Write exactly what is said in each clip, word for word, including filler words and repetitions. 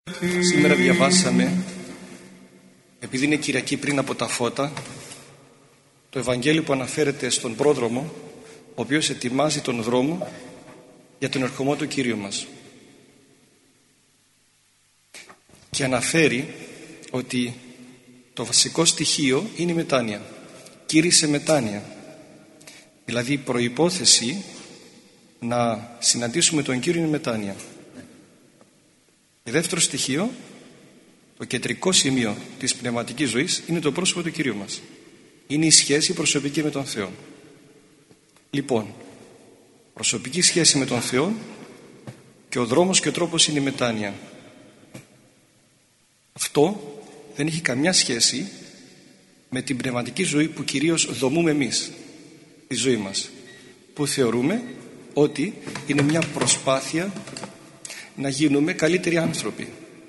Σήμερα διαβάσαμε, επειδή είναι Κυριακή πριν από τα φώτα, το Ευαγγέλιο που αναφέρεται στον πρόδρομο, ο οποίος ετοιμάζει τον δρόμο για τον ερχομό του Κύριου μας. Και αναφέρει ότι το βασικό στοιχείο είναι η μετάνοια. Κήρυσε μετάνοια. Δηλαδή η προϋπόθεση να συναντήσουμε τον Κύριο είναι η μετάνοια. Και δεύτερο στοιχείο, το κεντρικό σημείο της πνευματικής ζωής είναι το πρόσωπο του Κυρίου μας. Είναι η σχέση προσωπική με τον Θεό. Λοιπόν, προσωπική σχέση με τον Θεό και ο δρόμος και ο τρόπος είναι η μετάνοια. Αυτό δεν έχει καμιά σχέση με την πνευματική ζωή που κυρίως δομούμε εμείς, τη ζωή μας, που θεωρούμε ότι είναι μια προσπάθεια να γίνουμε καλύτεροι άνθρωποι.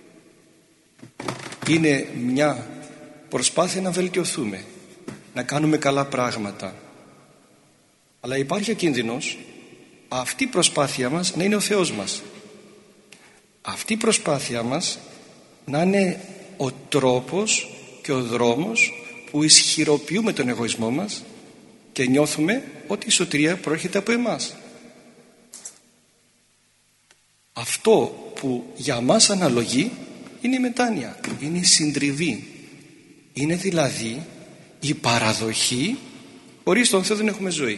Είναι μια προσπάθεια να βελτιωθούμε, να κάνουμε καλά πράγματα. Αλλά υπάρχει ο κίνδυνος αυτή η προσπάθεια μας να είναι ο Θεός μας. Αυτή η προσπάθεια μας να είναι ο τρόπος και ο δρόμος που ισχυροποιούμε τον εγωισμό μας και νιώθουμε ότι η σωτηρία προέρχεται από εμάς. Αυτό που για μας αναλογεί είναι η μετάνοια, είναι η συντριβή. Είναι δηλαδή η παραδοχή, χωρίς τον Θεό δεν έχουμε ζωή.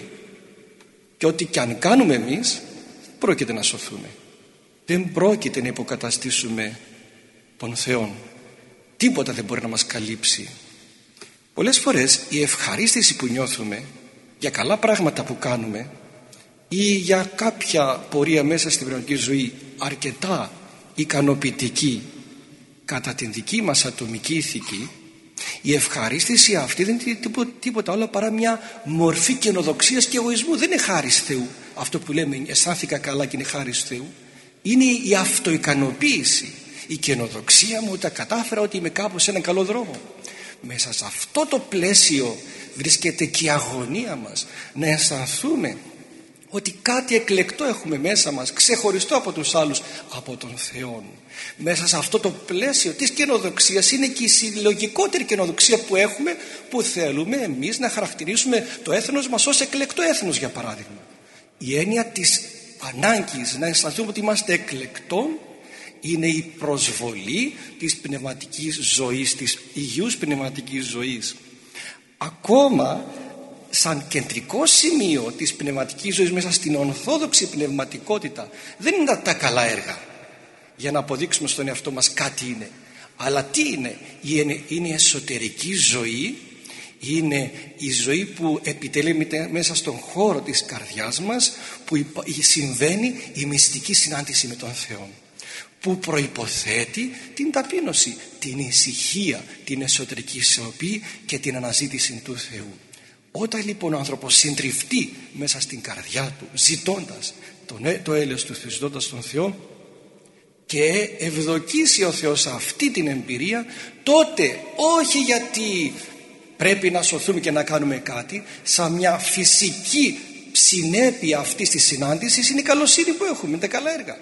Και ό,τι και αν κάνουμε εμείς, πρόκειται να σωθούμε. Δεν πρόκειται να υποκαταστήσουμε τον Θεό. Τίποτα δεν μπορεί να μας καλύψει. Πολλές φορές η ευχαρίστηση που νιώθουμε για καλά πράγματα που κάνουμε ή για κάποια πορεία μέσα στην πνευματική ζωή αρκετά ικανοποιητική κατά την δική μας ατομική ηθική, η ευχαρίστηση αυτή δεν είναι τίποτα, τίποτα άλλο παρά μια μορφή καινοδοξίας και εγωισμού. Δεν είναι χάρις Θεού. Αυτό που λέμε αισθάνθηκα καλά και είναι χάρις Θεού, είναι η αυτοικανοποίηση. Η καινοδοξία μου, τα κατάφερα ότι είμαι κάπου σε έναν καλό δρόμο. Μέσα σε αυτό το πλαίσιο βρίσκεται και η αγωνία μας, να αισθανθούμε ότι κάτι εκλεκτό έχουμε μέσα μας, ξεχωριστό από τους άλλους, από τον Θεό. Μέσα σε αυτό το πλαίσιο της καινοδοξίας είναι και η συλλογικότερη καινοδοξία που έχουμε, που θέλουμε εμείς να χαρακτηρίσουμε το έθνος μας ως εκλεκτό έθνος, για παράδειγμα. Η έννοια της ανάγκης να αισθανθούμε ότι είμαστε εκλεκτών είναι η προσβολή της πνευματικής ζωής, της υγιούς πνευματικής ζωής. Ακόμα σαν κεντρικό σημείο της πνευματικής ζωής μέσα στην ορθόδοξη πνευματικότητα δεν είναι τα καλά έργα για να αποδείξουμε στον εαυτό μας κάτι είναι, αλλά τι είναι? Είναι η εσωτερική ζωή, είναι η ζωή που επιτελείται μέσα στον χώρο της καρδιάς μας, που συμβαίνει η μυστική συνάντηση με τον Θεό, που προϋποθέτει την ταπείνωση, την ησυχία, την εσωτερική σιωπή και την αναζήτηση του Θεού. Όταν λοιπόν ο άνθρωπος συντριβτεί μέσα στην καρδιά του, ζητώντας το έλεος του Θεού, ζητώντας τον Θεό, και ευδοκίσει ο Θεός αυτή την εμπειρία, τότε όχι γιατί πρέπει να σωθούμε και να κάνουμε κάτι, σαν μια φυσική συνέπεια αυτής της συνάντησης είναι η καλοσύνη που έχουμε, τα καλά έργα.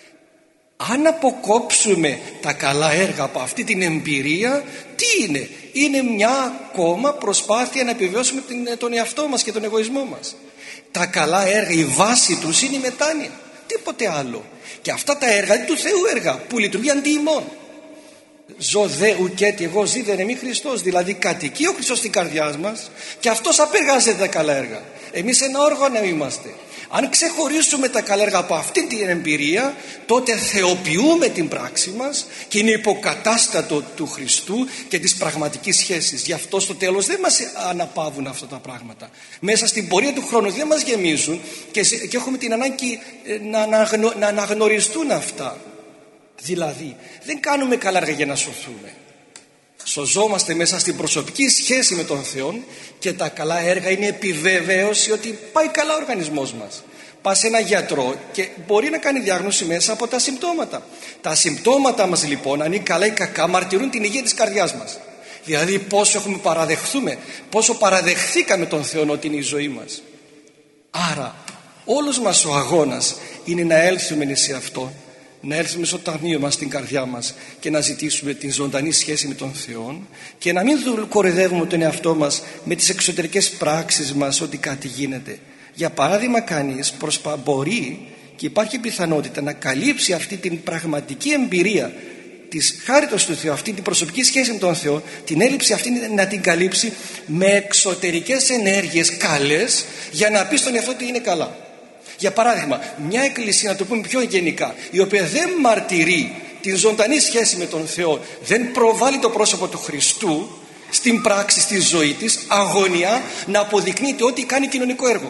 Αν αποκόψουμε τα καλά έργα από αυτή την εμπειρία, τι είναι? Είναι μια ακόμα προσπάθεια να επιβιώσουμε τον εαυτό μας και τον εγωισμό μας. Τα καλά έργα, η βάση τους είναι η μετάνοια, τίποτε άλλο. Και αυτά τα έργα είναι του Θεού έργα που λειτουργεί αντί ημών. Ζω δε ουκέτι εγώ ζει δεν εμεί Χριστός. Δηλαδή κατοικεί ο Χριστός στην καρδιά μας και αυτός απεργάζεται τα καλά έργα. Εμείς ένα όργανο είμαστε. Αν ξεχωρίσουμε τα καλά έργα από αυτή την εμπειρία, τότε θεοποιούμε την πράξη μας και είναι υποκατάστατο του Χριστού και της πραγματικής σχέσης. Γι' αυτό στο τέλος δεν μας αναπαύουν αυτά τα πράγματα. Μέσα στην πορεία του χρόνου δεν μας γεμίζουν και, και έχουμε την ανάγκη να, αναγνω, να αναγνωριστούν αυτά. Δηλαδή δεν κάνουμε καλά έργα για να σωθούμε. Σωζόμαστε μέσα στην προσωπική σχέση με τον Θεό και τα καλά έργα είναι επιβεβαίωση ότι πάει καλά ο οργανισμός μας. Πας σε ένα γιατρό και μπορεί να κάνει διάγνωση μέσα από τα συμπτώματα. Τα συμπτώματα μας λοιπόν, αν είναι καλά ή κακά, μαρτυρούν την υγεία της καρδιάς μας. Δηλαδή πόσο έχουμε παραδεχθούμε, πόσο παραδεχθήκαμε τον Θεό ότι είναι η ζωή μας. Άρα όλος μας ο αγώνας είναι να έλθουμε σε αυτό, να έρθουμε στο ταμείο μας, στην καρδιά μας και να ζητήσουμε την ζωντανή σχέση με τον Θεό και να μην κοροϊδεύουμε τον εαυτό μας με τις εξωτερικές πράξεις μας ότι κάτι γίνεται. Για παράδειγμα, κανείς προσπα... μπορεί και υπάρχει πιθανότητα να καλύψει αυτή την πραγματική εμπειρία της χάριτος του Θεού, αυτή την προσωπική σχέση με τον Θεό, την έλλειψη αυτή να την καλύψει με εξωτερικές ενέργειες καλές για να πει στον εαυτό ότι είναι καλά. Για παράδειγμα, μια εκκλησία, να το πούμε πιο γενικά, η οποία δεν μαρτυρεί την ζωντανή σχέση με τον Θεό, δεν προβάλλει το πρόσωπο του Χριστού στην πράξη, στη ζωή της, αγωνιά να αποδεικνύεται ότι κάνει κοινωνικό έργο,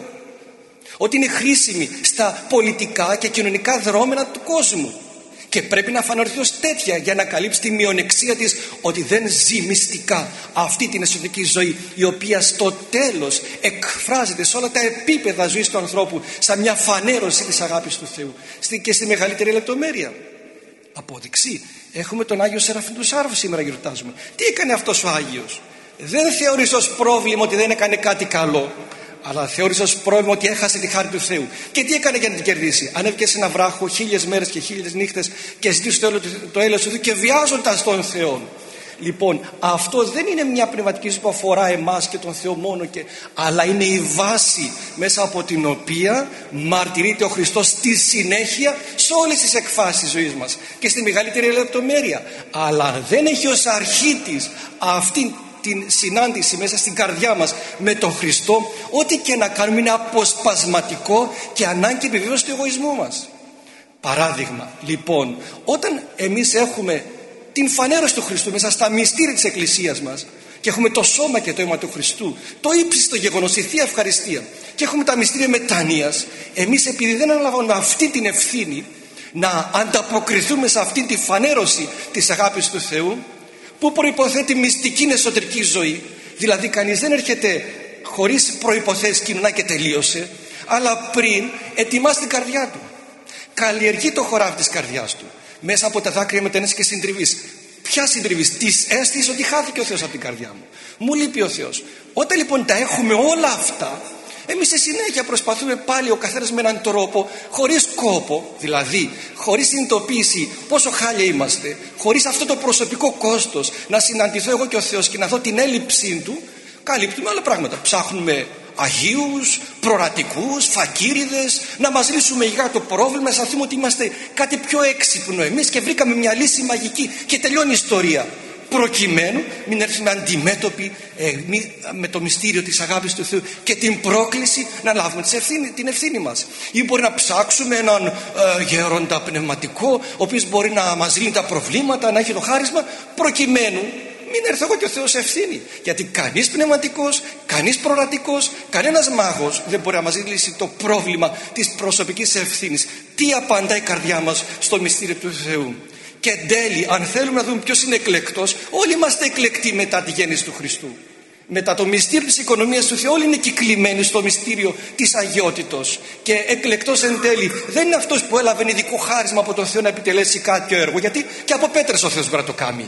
ότι είναι χρήσιμη στα πολιτικά και κοινωνικά δρόμενα του κόσμου και πρέπει να φανερθεί ως τέτοια για να καλύψει τη μειονεξία της, ότι δεν ζει μυστικά αυτή την εσωτερική ζωή, η οποία στο τέλος εκφράζεται σε όλα τα επίπεδα ζωής του ανθρώπου σαν μια φανέρωση της αγάπης του Θεού και στη μεγαλύτερη λεπτομέρεια. Απόδειξη, έχουμε τον Άγιο Σεραφείμ του Σάρβου σήμερα γιορτάζουμε. Τι έκανε αυτός ο Άγιος? Δεν θεώρησε ως πρόβλημα ότι δεν έκανε κάτι καλό, αλλά θεώρησε ως πρόβλημα ότι έχασε τη χάρη του Θεού. Και τι έκανε για να την κερδίσει? Ανέβηκε σε ένα βράχο χίλιες μέρες και χίλιες νύχτες και ζητούσε το έλεος του Θεού και βιάζοντας τον Θεό. Λοιπόν, αυτό δεν είναι μια πνευματική ζωή που αφορά εμάς και τον Θεό μόνο, και, αλλά είναι η βάση μέσα από την οποία μαρτυρείται ο Χριστός στη συνέχεια σε όλες τις εκφάσεις της ζωής μας και στη μεγαλύτερη λεπτομέρεια. Αλλά δεν έχει ως αρχή της αυτή την συνάντηση μέσα στην καρδιά μας με τον Χριστό. Ό,τι και να κάνουμε είναι αποσπασματικό και ανάγκη επιβίωση του εγωισμού μας. Παράδειγμα, λοιπόν, όταν εμείς έχουμε την φανέρωση του Χριστού μέσα στα μυστήρια της Εκκλησίας μας και έχουμε το σώμα και το αίμα του Χριστού, το ύψιστο γεγονός, η Θεία Ευχαριστία, και έχουμε τα μυστήρια μετανοίας, εμείς επειδή δεν αναλαμβάνουμε αυτή την ευθύνη να ανταποκριθούμε σε αυτή τη φανέρωση της αγάπης του Θεού, που προϋποθέτει μυστική εσωτερική ζωή, δηλαδή κανείς δεν έρχεται χωρίς προϋποθέσεις κοινωνά και τελείωσε, αλλά πριν ετοιμάσει την καρδιά του, καλλιεργεί το χωράφι της καρδιάς του μέσα από τα δάκρυα μετανοίας και συντριβής. Ποια συντριβής? Της αίσθησης ότι χάθηκε ο Θεός από την καρδιά μου, μου λείπει ο Θεός. Όταν λοιπόν τα έχουμε όλα αυτά, εμείς σε συνέχεια προσπαθούμε πάλι ο καθένας με έναν τρόπο, χωρίς κόπο, δηλαδή χωρίς συνειδητοποίηση πόσο χάλια είμαστε, χωρίς αυτό το προσωπικό κόστος να συναντηθώ εγώ και ο Θεός και να δω την έλλειψή του, καλύπτουμε άλλα πράγματα. Ψάχνουμε αγίους, προορατικούς, φακίριδες, να μας λύσουμε για το πρόβλημα, αισθανθούμε ότι είμαστε κάτι πιο έξυπνο εμείς και βρήκαμε μια λύση μαγική και τελειώνει η ιστορία. Προκειμένου μην έρθουμε αντιμέτωποι ε, μη, με το μυστήριο της αγάπης του Θεού και την πρόκληση να λάβουμε ευθύνη, την ευθύνη μας. Ή μπορεί να ψάξουμε έναν ε, γέροντα πνευματικό, ο οποίος μπορεί να μας λύνει τα προβλήματα, να έχει το χάρισμα, προκειμένου μην έρθω εγώ και ο Θεός ευθύνη. Γιατί κανείς πνευματικός, κανείς προορατικός, κανένας μάγος δεν μπορεί να μας λύσει το πρόβλημα της προσωπικής ευθύνης. Τι απαντά η καρδιά μας στο μυστήριο του Θεού? Και εν τέλει, αν θέλουμε να δούμε ποιος είναι εκλεκτός, όλοι είμαστε εκλεκτοί μετά τη γέννηση του Χριστού. Μετά το μυστήριο της οικονομίας του Θεού, όλοι είναι κυκλημένοι στο μυστήριο της αγιότητος. Και εκλεκτός εν τέλει δεν είναι αυτός που έλαβε ειδικό χάρισμα από τον Θεό να επιτελέσει κάποιο έργο, γιατί και από πέτρες ο Θεός μπορεί να το κάνει.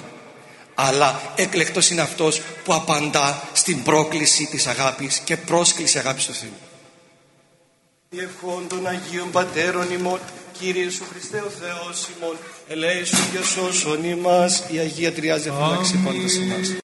Αλλά εκλεκτός είναι αυτός που απαντά στην πρόκληση της αγάπης και πρόσκληση αγάπης του Θεού. Ευχών των Αγίων Πατέρων ημών, Κύριε Ιησού Χριστέ ο Θεός ημών, ελέησον και σώσον ημάς, η Αγία Τριάς διαφυλάξει πάντας ημάς.